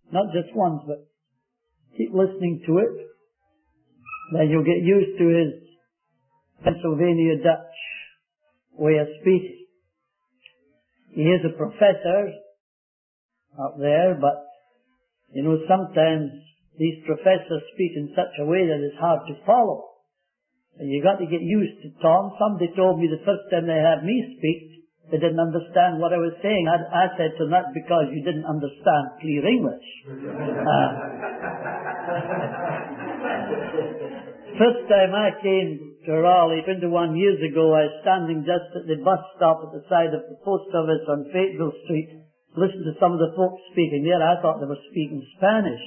Not just once, but keep listening to it. Then you'll get used to his Pennsylvania Dutch way of speaking. He is a professor up there, but you know, sometimes these professors speak in such a way that it's hard to follow. And you got to get used to Tom. Somebody told me the first time they had me speak, they didn't understand what I was saying. I said to them, that's because you didn't understand clear English. First time I came to Raleigh 21 years ago, I was standing just at the bus stop at the side of the post office on Fayetteville Street. Listened to some of the folks speaking there. I thought they were speaking Spanish.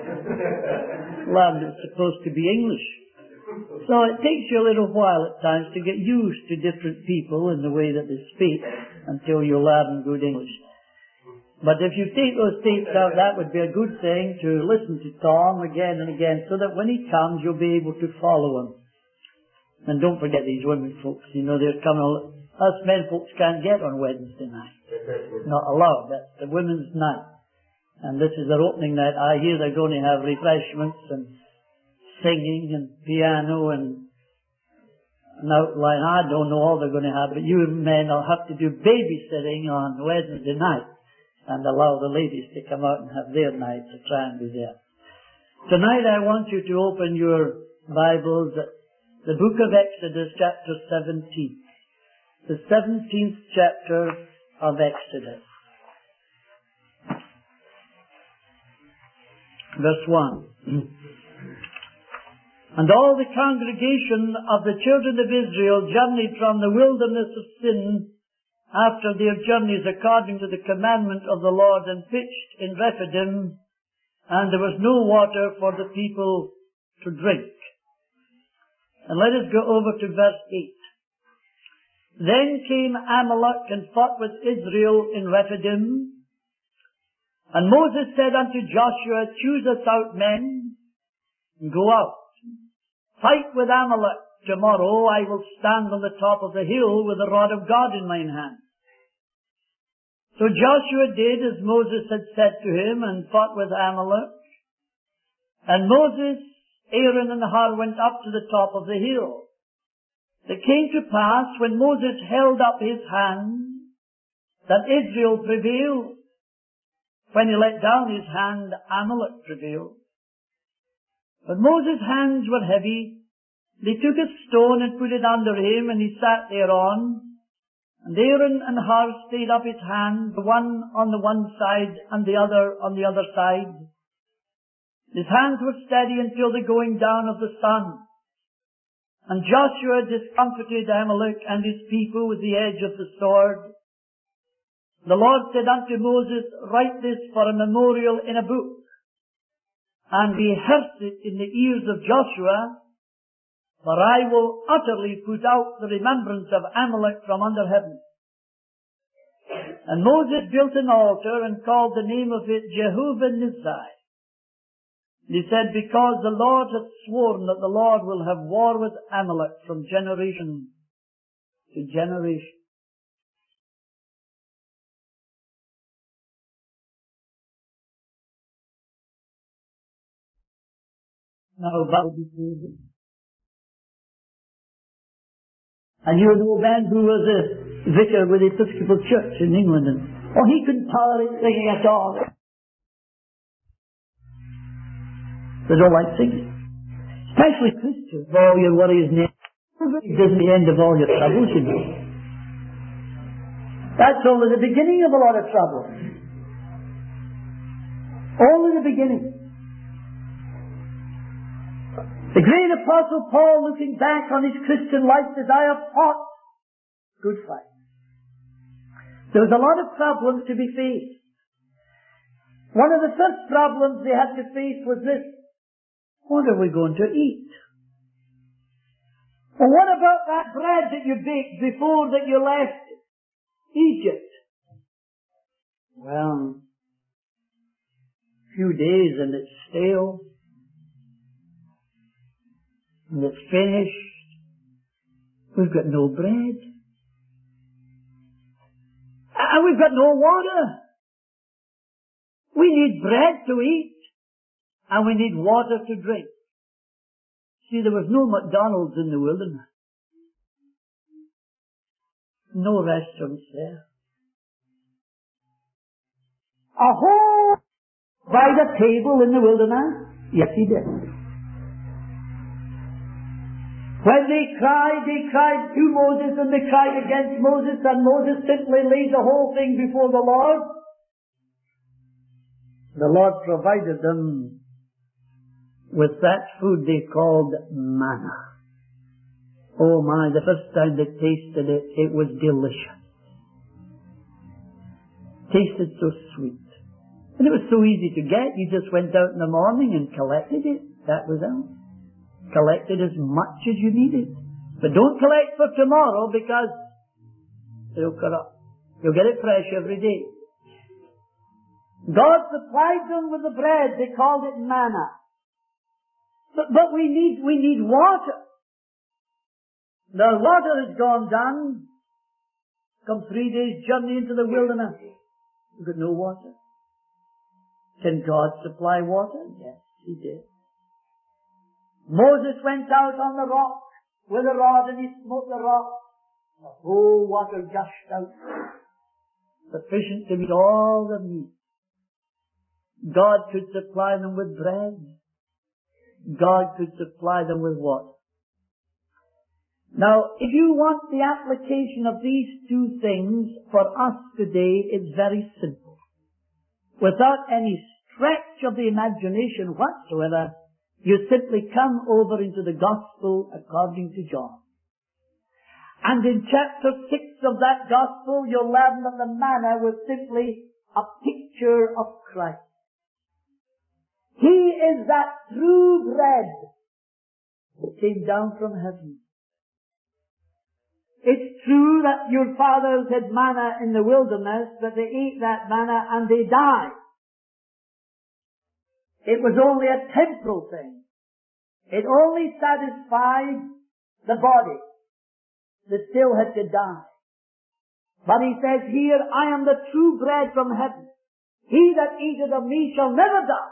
Land it's supposed to be English. So it takes you a little while at times to get used to different people and the way that they speak until you learn good English. But if you take those tapes out, that would be a good thing to listen to Tom again and again so that when he comes you'll be able to follow him. And don't forget these women folks. You know, they're coming. Us men folks can't get on Wednesday night. Not allowed. That's the women's night. And this is their opening night. I hear they're going to have refreshments and singing and piano and an outline. I don't know all they're going to have, but you men will have to do babysitting on Wednesday night and allow the ladies to come out and have their night to try and be there. Tonight I want you to open your Bibles at the book of Exodus, chapter 17. The 17th chapter of Exodus. Verse 1. And all the congregation of the children of Israel journeyed from the wilderness of Sin after their journeys according to the commandment of the Lord, and pitched in Rephidim, and there was no water for the people to drink. And let us go over to verse 8. Then came Amalek and fought with Israel in Rephidim. And Moses said unto Joshua, choose us out men, and go out. Fight with Amalek. Tomorrow I will stand on the top of the hill with the rod of God in mine hand. So Joshua did as Moses had said to him, and fought with Amalek. And Moses, Aaron, and Hur went up to the top of the hill. It came to pass, when Moses held up his hand, that Israel prevailed. When he let down his hand, Amalek prevailed. But Moses' hands were heavy. They took a stone and put it under him, and he sat thereon. And Aaron and Hur stayed up his hand, the one on the one side and the other on the other side. His hands were steady until the going down of the sun. And Joshua discomfited Amalek and his people with the edge of the sword. The Lord said unto Moses, write this for a memorial in a book, and rehearse it in the ears of Joshua, for I will utterly put out the remembrance of Amalek from under heaven. And Moses built an altar and called the name of it Jehovah Nissi. He said, because the Lord hath sworn that the Lord will have war with Amalek from generation to generation. Now bow before him. And you know a man who was a vicar with the Episcopal Church in England, and he couldn't tolerate singing at all. They don't like singing. Especially Christians. All your worries and it isn't the end of all your troubles, you know. That's only the beginning of a lot of trouble. Only the beginning. The great Apostle Paul, looking back on his Christian life, says, I have fought good fight. There was a lot of problems to be faced. One of the first problems they had to face was this. What are we going to eat? Well, what about that bread that you baked before that you left Egypt? Well, a few days and it's stale. And it's finished. We've got no bread. And we've got no water. We need bread to eat, and we need water to drink. See, there was no McDonald's in the wilderness. No restaurants there. A whole by the table in the wilderness? Yes, he did. When they cried to Moses, and they cried against Moses, and Moses simply laid the whole thing before the Lord. The Lord provided them with that food they called manna. Oh my, the first time they tasted it, it was delicious. Tasted so sweet. And it was so easy to get. You just went out in the morning and collected it. That was all. Collected as much as you needed. But don't collect for tomorrow, because it'll corrupt. You'll get it fresh every day. God supplied them with the bread. They called it manna. But we need water. The water has gone down. Come 3 days' journey into the wilderness. You've got no water. Can God supply water? Yes, He did. Moses went out on the rock with a rod, and he smote the rock. The whole water gushed out, sufficient to meet all their needs. God could supply them with bread. God could supply them with water. Now, if you want the application of these two things for us today, it's very simple. Without any stretch of the imagination whatsoever, you simply come over into the Gospel according to John. And in chapter 6 of that Gospel, you'll learn that the manna was simply a picture of Christ. He is that true bread that came down from heaven. It's true that your fathers had manna in the wilderness, but they ate that manna and they died. It was only a temporal thing. It only satisfied the body that still had to die. But he says here, I am the true bread from heaven. He that eateth of me shall never die.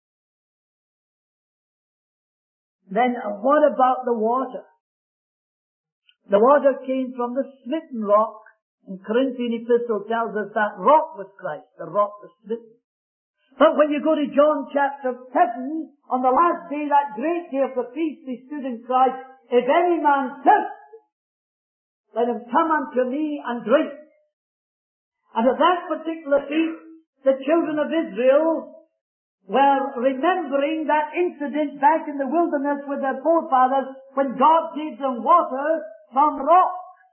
Then what about the water? The water came from the smitten rock. And Corinthian epistle tells us that rock was Christ. The rock was smitten. But when you go to John chapter 7, on the last day, that great day of the feast, they stood in Christ, if any man thirst, let him come unto me and drink. And at that particular feast, the children of Israel were remembering that incident back in the wilderness with their forefathers when God gave them water from rock.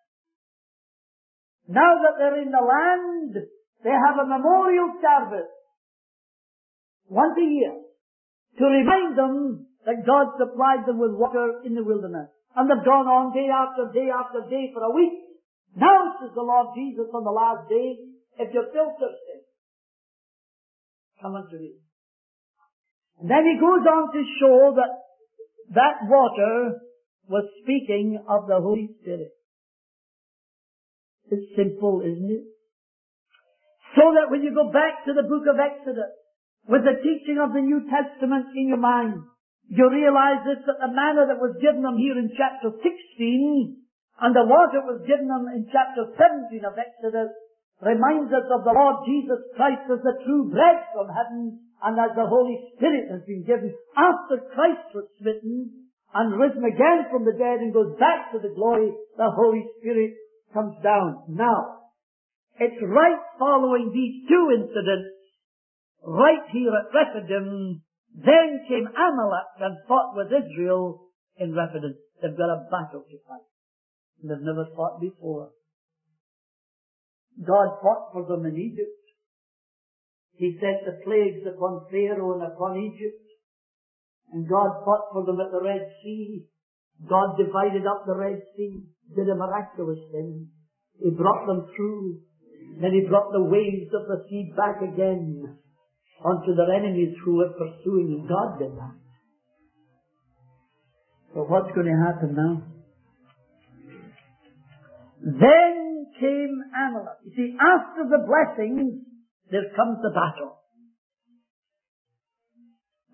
Now that they're in the land, they have a memorial service once a year to remind them that God supplied them with water in the wilderness. And they've gone on day after day after day for a week. Now, says the Lord Jesus on the last day, if you're still thirsty, come unto me. And then he goes on to show that that water was speaking of the Holy Spirit. It's simple, isn't it? So that when you go back to the book of Exodus, with the teaching of the New Testament in your mind, you realize this, that the manna that was given them here in chapter 16, and the water that was given them in chapter 17 of Exodus, reminds us of the Lord Jesus Christ as the true bread from heaven, and as the Holy Spirit has been given after Christ was smitten and risen again from the dead and goes back to the glory, the Holy Spirit comes down. Now, it's right following these two incidents, right here at Rephidim, then came Amalek and fought with Israel in Rephidim. They've got a battle to fight. They've never fought before. God fought for them in Egypt. He sent the plagues upon Pharaoh and upon Egypt. And God fought for them at the Red Sea. God divided up the Red Sea, did a miraculous thing. He brought them through. Then He brought the waves of the sea back again onto their enemies who were pursuing them. God did that. So what's going to happen now? Then came Amalek. You see, after the blessings, there comes the battle.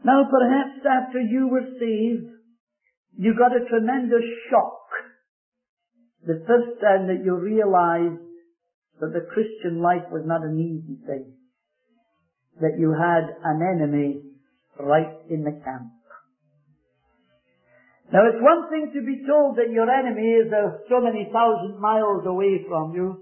Now perhaps after you were saved, you got a tremendous shock the first time that you realized that the Christian life was not an easy thing. That you had an enemy right in the camp. Now it's one thing to be told that your enemy is so many thousand miles away from you.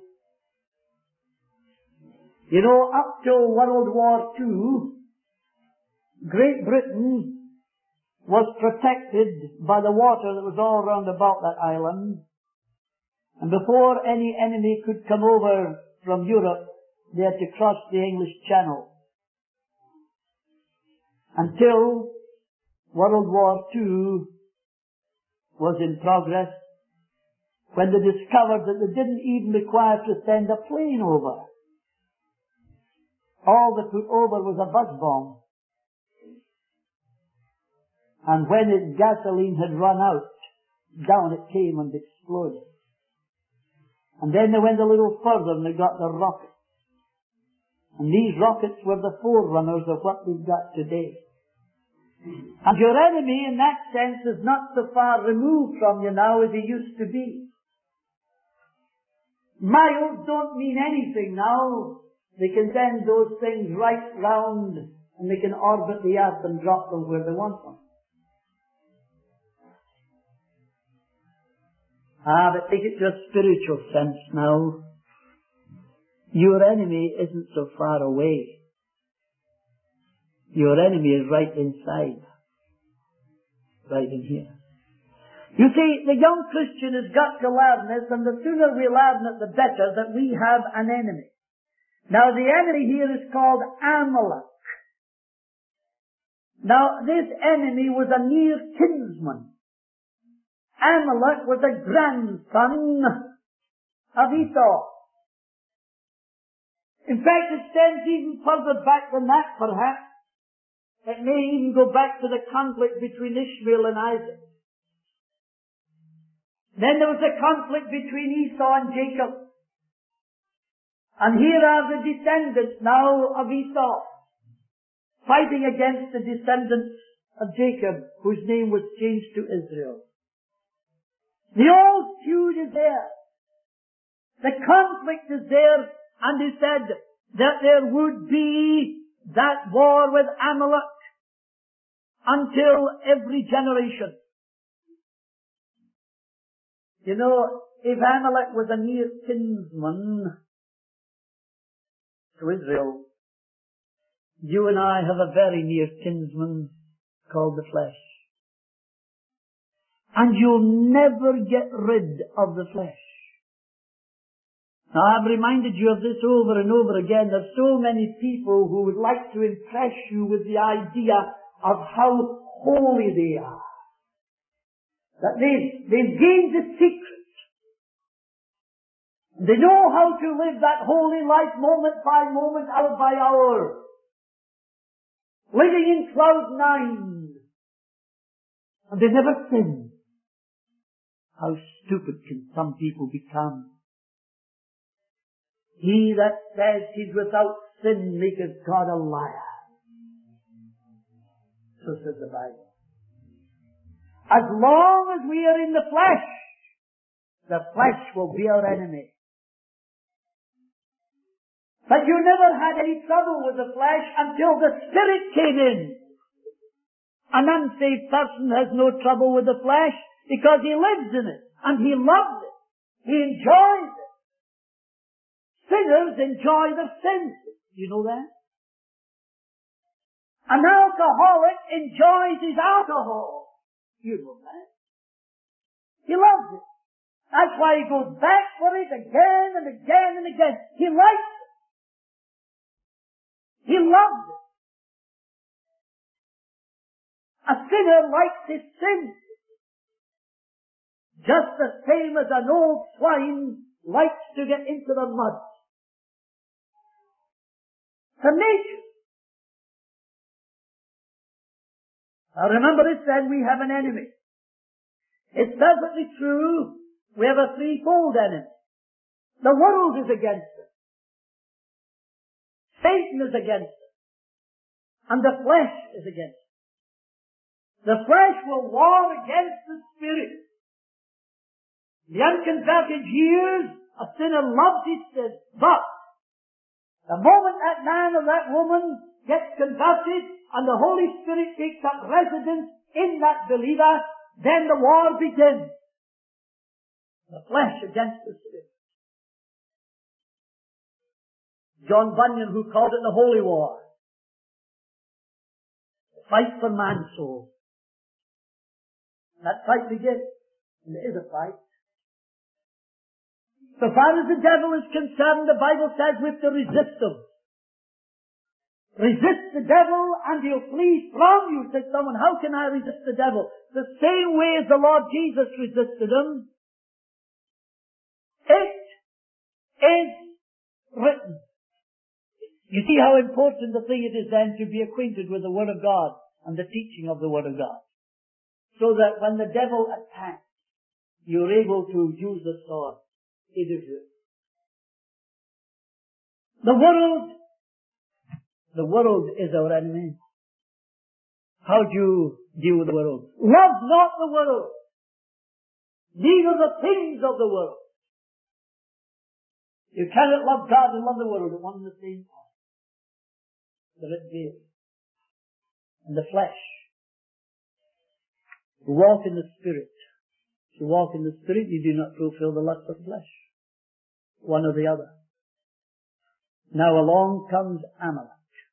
You know, up till World War II, Great Britain was protected by the water that was all round about that island. And before any enemy could come over from Europe, they had to cross the English Channel. Until World War II was in progress, when they discovered that they didn't even require to send a plane over. All they put over was a buzz bomb. And when its gasoline had run out, down it came and exploded. And then they went a little further and they got the rockets. And these rockets were the forerunners of what we've got today. And your enemy in that sense is not so far removed from you now as he used to be. Miles don't mean anything now. They can send those things right round and they can orbit the earth and drop them where they want them. But take it to a spiritual sense now. Your enemy isn't so far away. Your enemy is right inside. Right in here. You see, the young Christian has got to learn this, and the sooner we learn it, the better, that we have an enemy. Now, the enemy here is called Amalek. Now, this enemy was a near kinsman. Amalek was a grandson of Esau. In fact, it stands even further back than that, perhaps. It may even go back to the conflict between Ishmael and Isaac. Then there was a conflict between Esau and Jacob. And here are the descendants now of Esau, fighting against the descendants of Jacob, whose name was changed to Israel. The old feud is there. The conflict is there, and he said that there would be that war with Amalek until every generation. You know, if Amalek was a near kinsman to Israel, you and I have a very near kinsman called the flesh. And you'll never get rid of the flesh. Now, I've reminded you of this over and over again. There's so many people who would like to impress you with the idea of how holy they are. That they've gained the secret. They know how to live that holy life moment by moment, hour by hour. Living in cloud nine. And they never sin. How stupid can some people become? He that says he's without sin maketh God a liar. So says the Bible. As long as we are in the flesh will be our enemy. But you never had any trouble with the flesh until the Spirit came in. An unsaved person has no trouble with the flesh because he lives in it and he loves it. He enjoys it. Sinners enjoy their sins. Do you know that? An alcoholic enjoys his alcohol. You know that. He loves it. That's why he goes back for it again and again and again. He likes it. He loves it. A sinner likes his sin. Just the same as an old swine likes to get into the mud. The nature. Now remember this then, we have an enemy. It's perfectly true, we have a threefold enemy. The world is against us. Satan is against us. And the flesh is against us. The flesh will war against the Spirit. The unconverted hears a sinner loves his sin, but the moment that man or that woman gets converted and the Holy Spirit takes up residence in that believer, then the war begins. The flesh against the Spirit. John Bunyan, who called it the Holy War. The fight for man's soul. That fight begins. And there is a fight. So far as the devil is concerned, the Bible says we're to resist him. Resist the devil and he'll flee from you, said someone. How can I resist the devil? The same way as the Lord Jesus resisted him. It is written. You see how important the thing it is then to be acquainted with the Word of God and the teaching of the Word of God. So that when the devil attacks, you're able to use the sword. It is written. The world is our enemy. How do you deal with the world? Love not the world, neither the things of the world. You cannot love God and love the world at one and the same time. But it varies. And the flesh. You walk in the Spirit. If you walk in the Spirit, you do not fulfill the lust of the flesh. One or the other. Now along comes Amalek.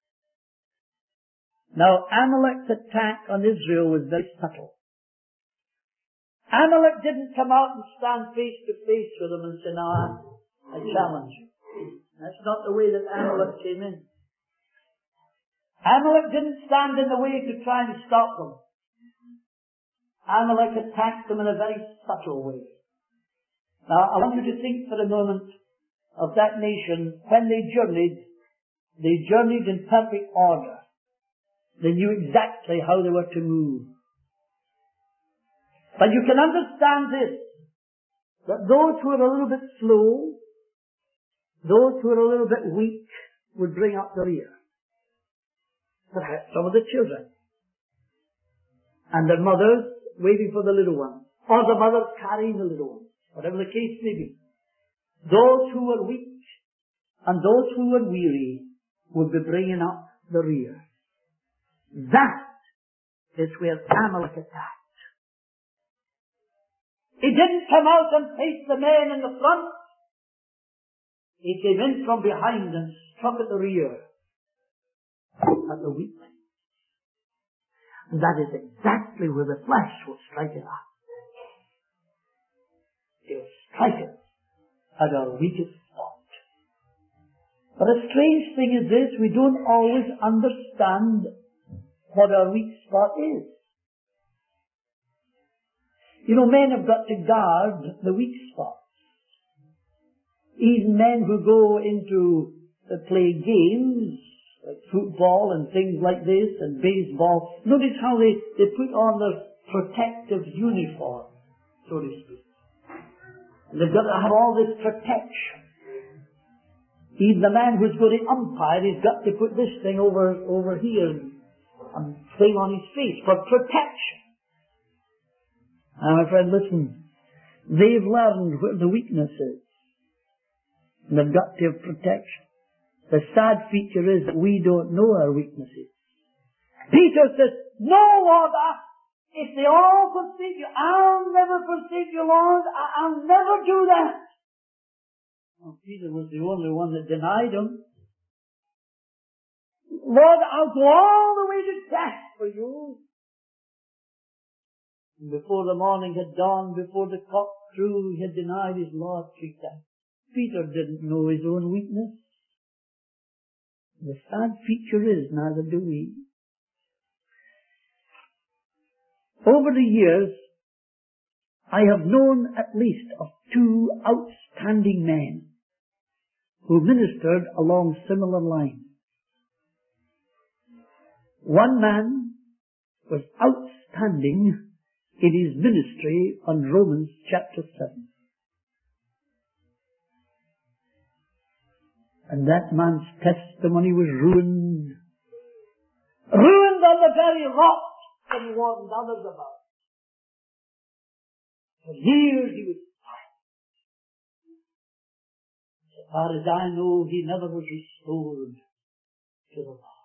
Now Amalek's attack on Israel was very subtle. Amalek didn't come out and stand face to face with them and say, "Now I challenge you." That's not the way that Amalek came in. Amalek didn't stand in the way to try and stop them. Amalek attacked them in a very subtle way. Now I want you to think for a moment of that nation. When they journeyed in perfect order. They knew exactly how they were to move. But you can understand this, that those who are a little bit slow, those who are a little bit weak, would bring up the rear. Perhaps some of the children. And their mothers waiting for the little ones. Or the mothers carrying the little ones. Whatever the case may be. Those who were weak and those who were weary would be bringing up the rear. That is where Amalek attacked. He didn't come out and face the men in the front. He came in from behind and struck at the rear. At the weak. And that is exactly where the flesh will strike at us. It will strike us at our weakest spot. But a strange thing is this, we don't always understand what our weak spot is. You know, men have got to guard the weak spots. Even men who go into play games, like football and things like this, and baseball, notice how they put on their protective uniform, so to speak. And they've got to have all this protection. Even the man who's going to umpire, he's got to put this thing over here and thing on his face for protection. Now, my friend, listen. They've learned where the weakness is. And they've got to have protection. The sad feature is that we don't know our weaknesses. Peter says, "No, Lord, if they all forsake you, I'll never forsake you, Lord. I'll never do that." Well, Peter was the only one that denied him. "Lord, I'll go all the way to death for you." And before the morning had dawned, before the cock crew, he had denied his Lord 3 times. Peter didn't know his own weakness. The sad feature is, neither do we. Over the years, I have known at least of 2 outstanding men who ministered along similar lines. One man was outstanding in his ministry on Romans chapter 7. And that man's testimony was ruined. Ruined on the very rock and he warned others about. For years he was silent. As far as I know, he never was restored to the Lord.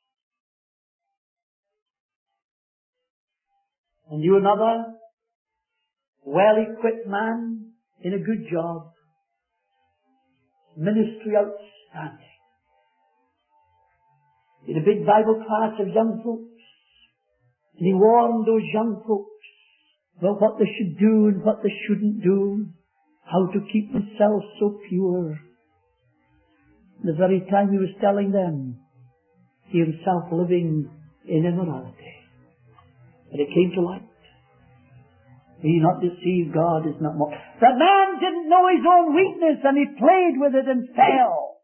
And you another well-equipped man in a good job. Ministry outstanding. In a big Bible class of young folks. And he warned those young folks about what they should do and what they shouldn't do. How to keep themselves so pure. The very time he was telling them, he himself living in immorality. And it came to light. Be not deceived, God is not mocked. The man didn't know his own weakness and he played with it and fell.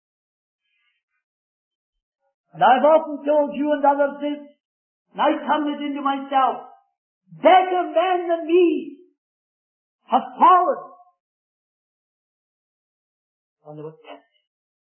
And I've often told you and others this, and I come it into myself. Better men than me have fallen. And they were tempted.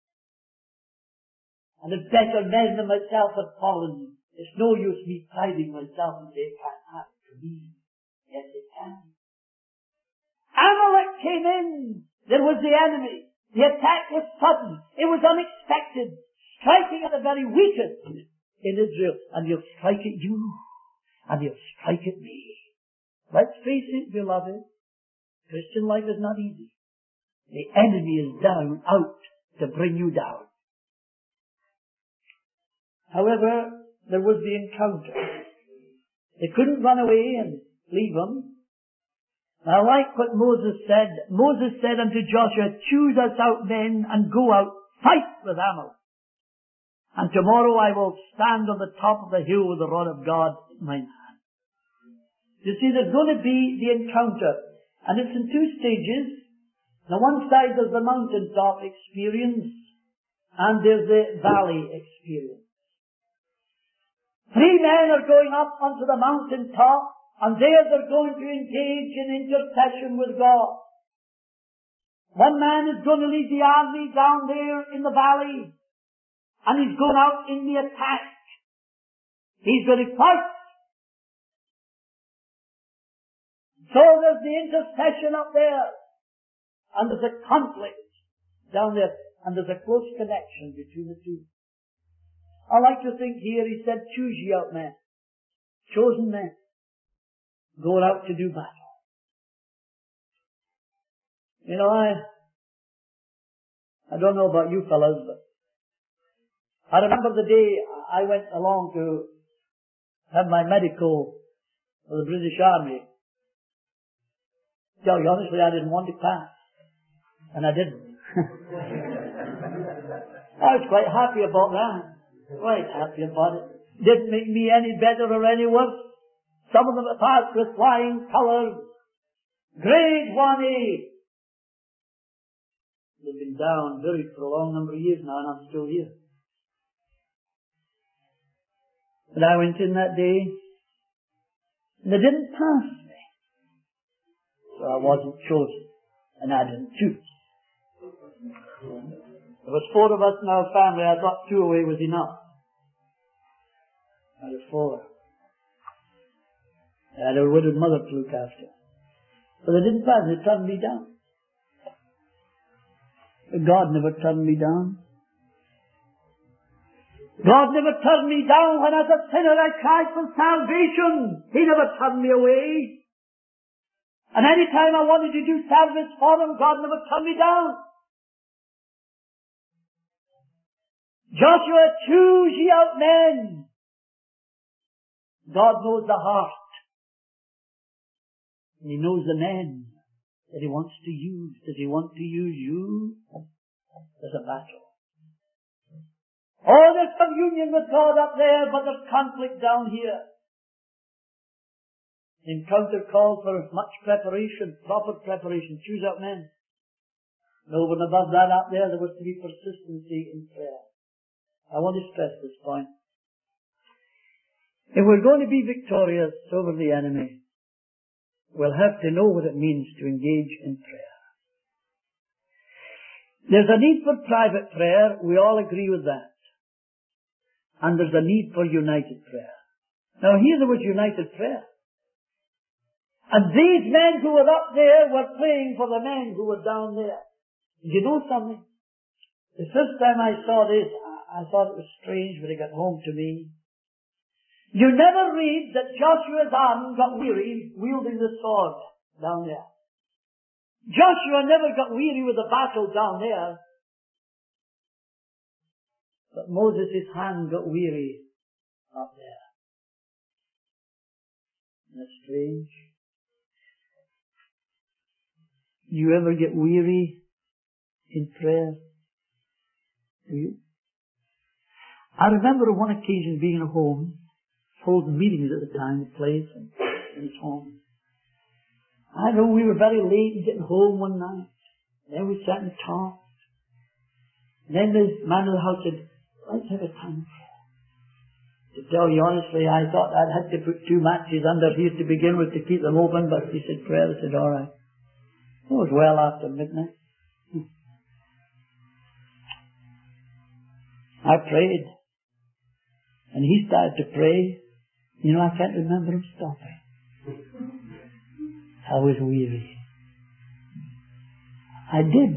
And the better men than myself have fallen. It's no use me priding myself and say it can't happen to me. Yes, it can. Amalek came in. There was the enemy. The attack was sudden. It was unexpected. Striking at the very weakest in Israel. And he'll strike at you. And he'll strike at me. Let's face it, beloved. Christian life is not easy. The enemy is out to bring you down. However, there was the encounter. They couldn't run away and leave him. I like what Moses said. Moses said unto Joshua, choose us out men and go out, fight with Amalek. And tomorrow I will stand on the top of the hill with the rod of God in my hand. You see, there's going to be the encounter. And it's in two stages. On one side there's the mountaintop experience. And there's the valley experience. 3 men are going up onto the mountaintop, and there they're going to engage in intercession with God. One man is going to lead the army down there in the valley, and he's going out in the attack. He's going to fight. So there's the intercession up there, and there's a conflict down there, and there's a close connection between the two. I like to think here, he said, choose ye out men. Chosen men. Going out to do battle. You know, I don't know about you fellas, but I remember the day I went along to have my medical for the British Army. Tell you honestly, I didn't want to pass. And I didn't. I was quite happy about that. Quite happy about it. Didn't make me any better or any worse. Some of them have passed with flying colours. Grade 1A. They've been down, buried for a long number of years now, and I'm still here. But I went in that day, and they didn't pass me. So I wasn't chosen, and I didn't choose. There was 4 of us in our family. I thought 2 away was enough. I was 4. I had a widowed mother to look after. But they didn't pass. They turned me down. But God never turned me down. God never turned me down when as a sinner I cried for salvation. He never turned me away. And any time I wanted to do service for Him, God never turned me down. Joshua, choose ye out men. God knows the heart. And He knows the men that He wants to use. Does He want to use you? There's a battle. Oh, there's communion with God up there, but there's conflict down here. Encounter called for much preparation, proper preparation. Choose out men. And over and above that up there was to be persistency in prayer. I want to stress this point. If we're going to be victorious over the enemy, we'll have to know what it means to engage in prayer. There's a need for private prayer. We all agree with that. And there's a need for united prayer. Now here there was united prayer. And these men who were up there were praying for the men who were down there. And you know something? The first time I saw this, I thought it was strange when it got home to me. You never read that Joshua's arm got weary wielding the sword down there. Joshua never got weary with the battle down there. But Moses' hand got weary up there. Isn't that strange? Do you ever get weary in prayer? Do you? I remember on one occasion being at home, holding meetings at the time, the place, and his home. I know we were very late in getting home one night. Then we sat and talked. And then the man of the house said, let's have a time of prayer. To tell you honestly, I thought I'd had to put 2 matches under here to begin with to keep them open, but he said prayer. I said, all right. It was well after midnight. I prayed. And he started to pray. You know, I can't remember him stopping. I was weary. I did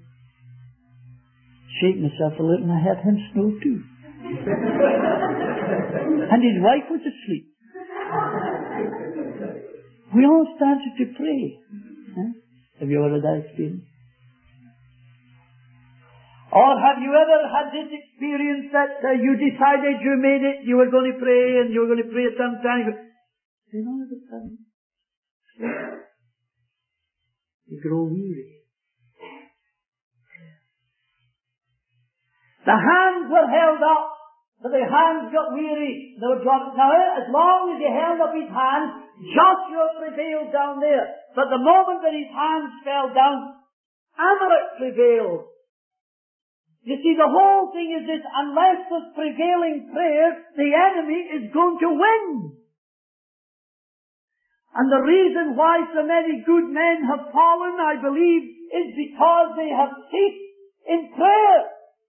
shake myself a little, and I had him snore too. And his wife was asleep. We all started to pray. Huh? Have you ever had that experience? Or have you ever had this experience that you decided you made it, you were going to pray, and you were going to pray sometime, you know, all of a sudden, you grow weary. The hands were held up, but the hands got weary. They were dropped. Now, as long as he held up his hands, Joshua prevailed down there. But the moment that his hands fell down, Amalek prevailed. You see, the whole thing is this: unless there's prevailing prayer, the enemy is going to win. And the reason why so many good men have fallen, I believe, is because they have ceased in prayer.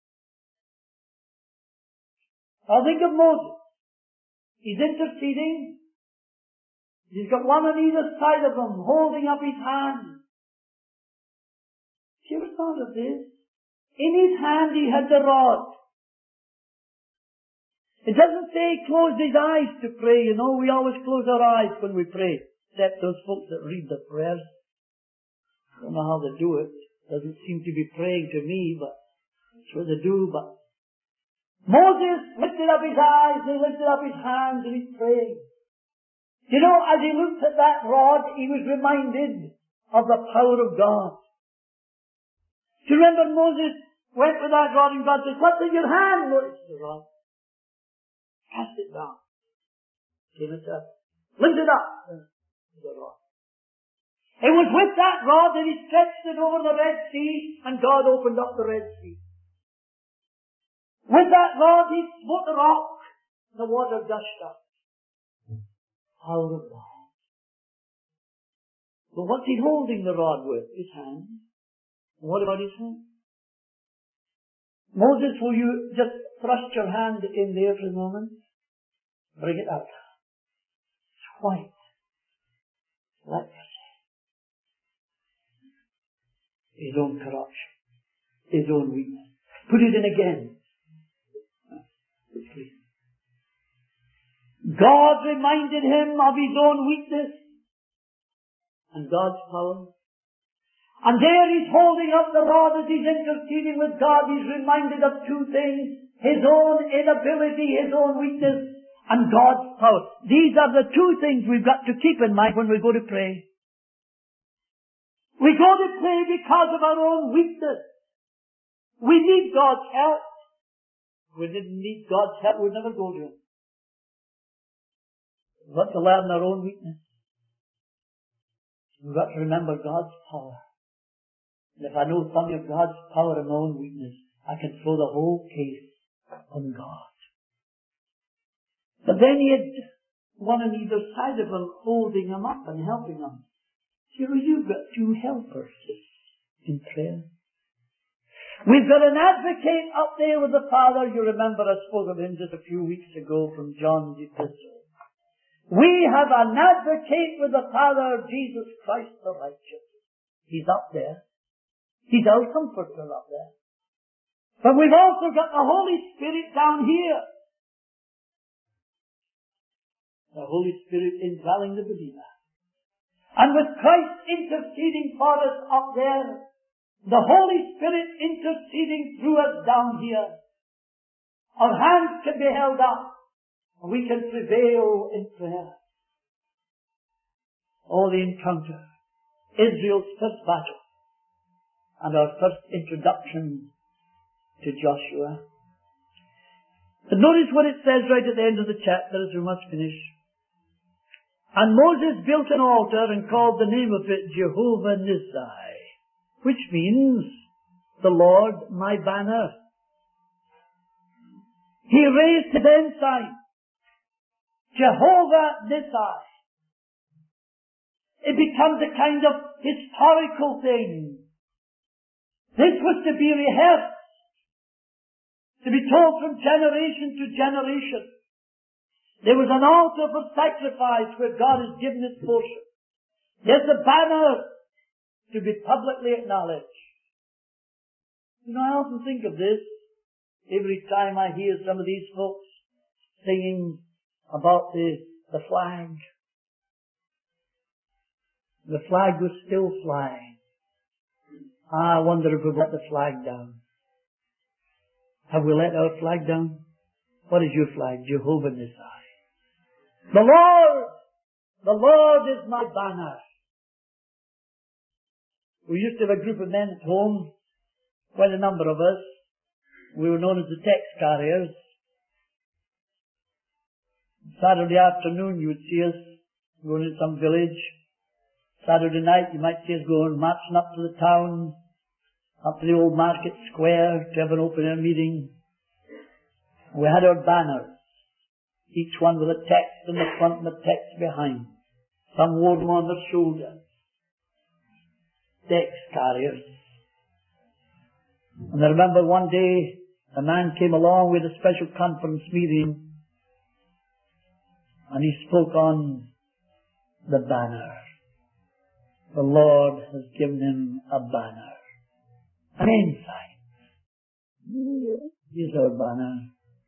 Now think of Moses. He's interceding. He's got one on either side of him, holding up his hand. Have you ever thought of this? In his hand he had the rod. It doesn't say he closed his eyes to pray. You know, we always close our eyes when we pray. Except those folks that read the prayers. I don't know how they do it. Doesn't seem to be praying to me, but that's what they do. But Moses lifted up his eyes, he lifted up his hands, and he's praying. You know, as he looked at that rod, he was reminded of the power of God. Do you remember Moses went with that rod and God said, what's in your hand? Moses, the rod. Cast it down. Came it up. Lift it up. The rod. It was with that rod that he stretched it over the Red Sea, and God opened up the Red Sea. With that rod he smote the rock, the water gushed up. Power of God. But what's he holding the rod with? His hand. What about his hand? Moses, will you just thrust your hand in there for a moment? Bring it out. It's white. Leprosy. His own corruption. His own weakness. Put it in again. God reminded him of his own weakness and God's power. And there he's holding up the rod as he's interceding with God. He's reminded of 2 things. His own inability, his own weakness, and God's power. These are the 2 things we've got to keep in mind when we go to pray. We go to pray because of our own weakness. We need God's help. If we didn't need God's help, we'd never go to Him. We've got to learn our own weakness. We've got to remember God's power. And if I know something of God's power and my own weakness, I can throw the whole case on God. But then he had one on either side of him holding him up and helping him. So you've got 2 helpers in prayer. We've got an advocate up there with the Father. You remember I spoke of him just a few weeks ago from John's epistle. We have an advocate with the Father, Jesus Christ the righteous. He's up there. He's our comforter up there. But we've also got the Holy Spirit down here. The Holy Spirit indwelling the believer. And with Christ interceding for us up there, the Holy Spirit interceding through us down here, our hands can be held up, and we can prevail in prayer. Oh, the encounter. Israel's first battle, and our first introduction to Joshua. But notice what it says right at the end of the chapter as we must finish. And Moses built an altar and called the name of it Jehovah Nissi, which means the Lord my banner. He raised his ensign, Jehovah Nissi. It becomes a kind of historical thing. This was to be rehearsed, to be told from generation to generation. There was an altar for sacrifice where God has given his portion. There's a banner to be publicly acknowledged. You know, I often think of this every time I hear some of these folks singing about the flag. The flag was still flying. I wonder if we've let the flag down. Have we let our flag down? What is your flag? Jehovah Nissi. The Lord is my banner. We used to have a group of men at home, quite a number of us. We were known as the text carriers. Saturday afternoon you would see us going to some village. Saturday night you might see us going marching up to the town, up to the old market square to have an open air meeting. We had our banners, each one with a text in the front and a text behind. Some wore them on their shoulders. Text carriers. And I remember one day a man came along with a special conference meeting and he spoke on the banner. The Lord has given him a banner. An ensign. Here's our banner.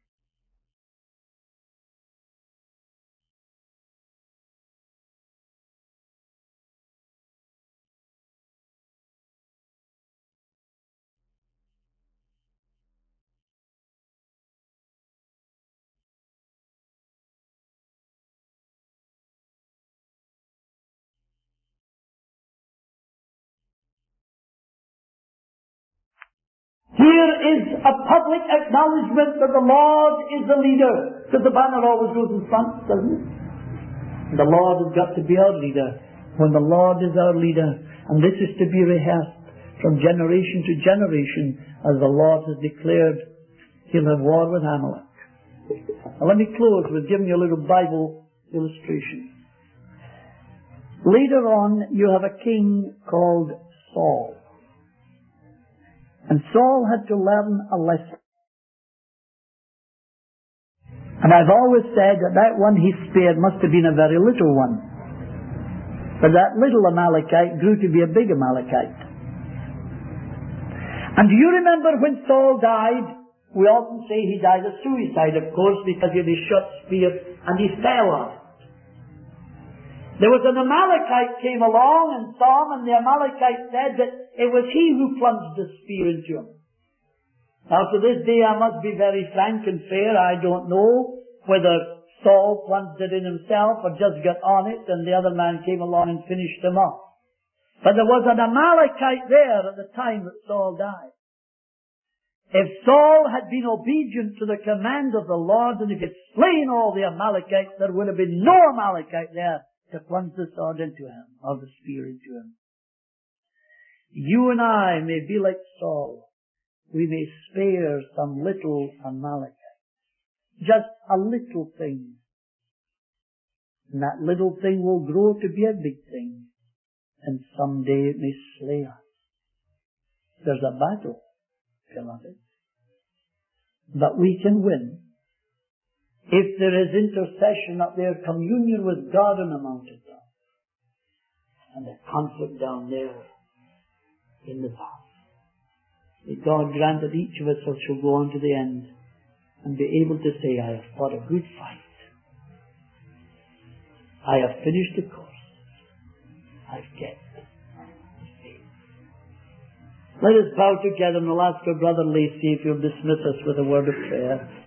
Here is a public acknowledgement that the Lord is the leader. Because the banner always goes in front, doesn't it? The Lord has got to be our leader. When the Lord is our leader, and this is to be rehearsed from generation to generation, as the Lord has declared, he'll have war with Amalek. Now let me close with giving you a little Bible illustration. Later on, you have a king called Saul. And Saul had to learn a lesson. And I've always said that one he spared must have been a very little one. But that little Amalekite grew to be a big Amalekite. And do you remember when Saul died? We often say he died of suicide, of course, because he had his shot spear and he fell on it. There was an Amalekite came along and saw him, and the Amalekite said that it was he who plunged the spear into him. Now to this day I must be very frank and fair. I don't know whether Saul plunged it in himself or just got on it and the other man came along and finished him off. But there was an Amalekite there at the time that Saul died. If Saul had been obedient to the command of the Lord and if he had slain all the Amalekites, there would have been no Amalekite there to plunge the sword into him, or the spear into him. You and I may be like Saul. We may spare some little Amalekite. Just a little thing. And that little thing will grow to be a big thing. And someday it may slay us. There's a battle, beloved. But we can win. If there is intercession up there, communion with God on the mountaintop, and the conflict down there in the valley. May God grant that each of us shall go on to the end and be able to say, I have fought a good fight. I have finished the course. I've kept the faith. Let us bow together and we'll ask our brother Lacey if you'll dismiss us with a word of prayer.